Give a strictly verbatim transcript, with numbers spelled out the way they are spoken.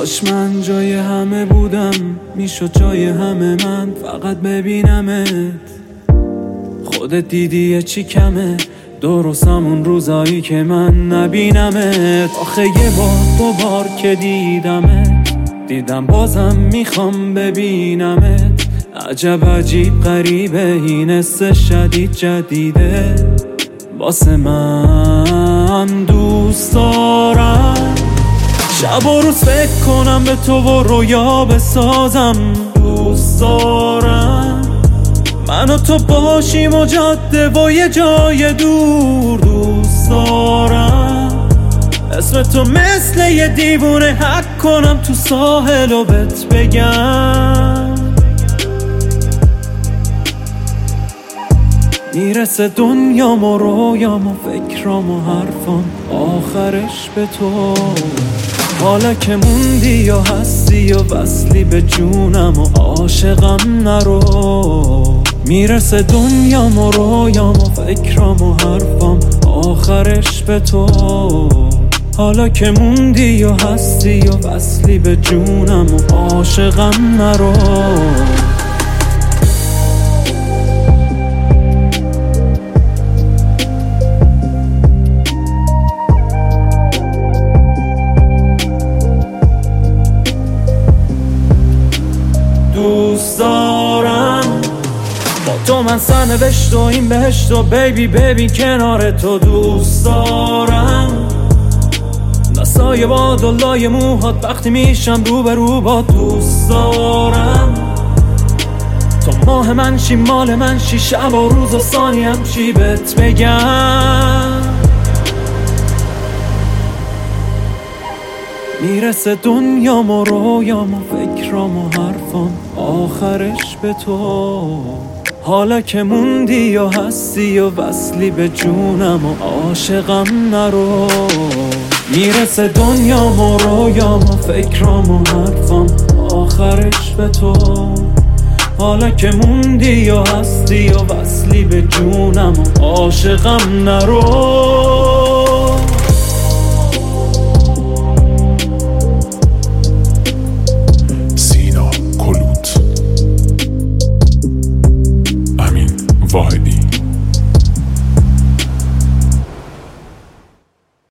کاش من جای همه بودم، میشد جای همه من فقط ببینمت. خودت دیدی چی کمه، درست همون روزایی که من نبینمت. آخه یه بار دو بار که دیدمت، دیدم بازم میخوام ببینمت. عجب عجیب غریبه این حس شدید جدیده. واسه من دوست دارم شب و روز فکر کنم به تو و رویا بسازم. دوست دارم من و تو باشیم و جاده و یه جای دور. دوست دارم اسم تو مثل یه دیوونه حک کنم تو ساحل و بهت بگم. میرسه دنیام و رویام و فکرام و حرفام آخرش به تو. حالا که موندی یا هستی یا وصلی به جونم و عاشقم نرو. میرسه دنیام و رویام و فکرام و حرفام آخرش به تو. حالا که موندی یا هستی یا وصلی به جونم و عاشقم نرو. دوست دارم با تو من سرنوشت و این بهشت و بیبی بیبی کنار تو. دوست دارم نسای باد و لای موهات وقتی میشم رو به رو با. دوست دارم تو ماه من شی مال من شی، شب و روز و ثانیه هم چی بهت بگم. میرسه دنیام و رویام و فکرام و حرفام آخرش به تو. حالا که موندی یا هستی یا وصلی به جونم و عاشقم نرو. میرسه دنیام و رویام و فکرام و حرفام آخرش به تو. حالا که موندی یا هستی یا وصلی به جونم و عاشقم نرو.